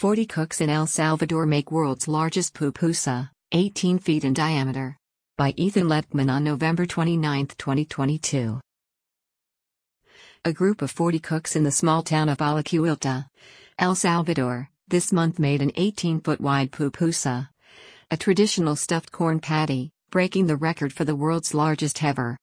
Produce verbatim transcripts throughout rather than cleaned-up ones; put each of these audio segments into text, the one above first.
forty cooks in El Salvador make world's largest pupusa, eighteen feet in diameter. By Ethan Letman on November twenty-ninth, twenty twenty-two. A group of forty cooks in the small town of Alajuelita, El Salvador, this month made an eighteen-foot wide pupusa, a traditional stuffed corn patty, breaking the record for the world's largest ever.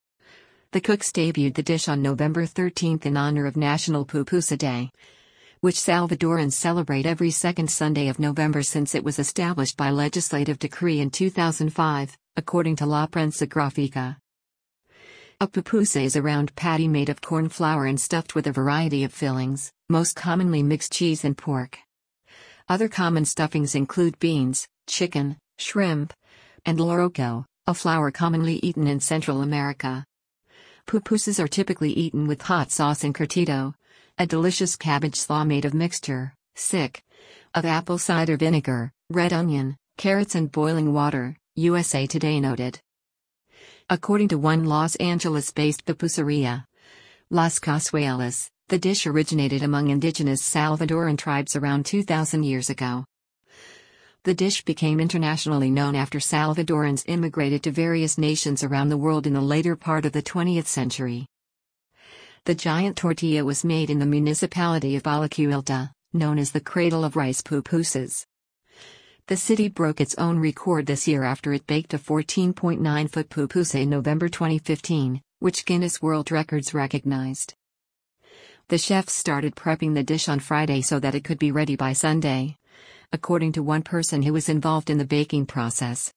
The cooks debuted the dish on November thirteenth in honor of National Pupusa Day, which Salvadorans celebrate every second Sunday of November since it was established by legislative decree in two thousand five, according to La Prensa Gráfica. A pupusa is a round patty made of corn flour and stuffed with a variety of fillings, most commonly mixed cheese and pork. Other common stuffings include beans, chicken, shrimp, and loroco, a flour commonly eaten in Central America. Pupusas are typically eaten with hot sauce and curtido, a delicious cabbage slaw made of mixture, sick, of apple cider vinegar, red onion, carrots and boiling water, U S A Today noted. According to one Los Angeles-based pupuseria, Las Casuelas, the dish originated among indigenous Salvadoran tribes around two thousand years ago. The dish became internationally known after Salvadorans immigrated to various nations around the world in the later part of the twentieth century. The giant tortilla was made in the municipality of Alajuelita, known as the Cradle of Rice Pupusas. The city broke its own record this year after it baked a fourteen point nine foot pupusa in November twenty fifteen, which Guinness World Records recognized. The chefs started prepping the dish on Friday so that it could be ready by Sunday, according to one person who was involved in the baking process.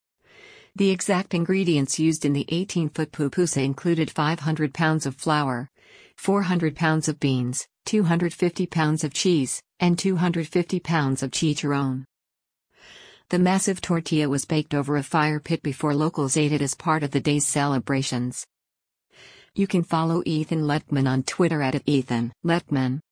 The exact ingredients used in the eighteen-foot pupusa included five hundred pounds of flour, four hundred pounds of beans, two hundred fifty pounds of cheese, and two hundred fifty pounds of chicharrón. The massive tortilla was baked over a fire pit before locals ate it as part of the day's celebrations. You can follow Ethan Letman on Twitter at Ethan Letman.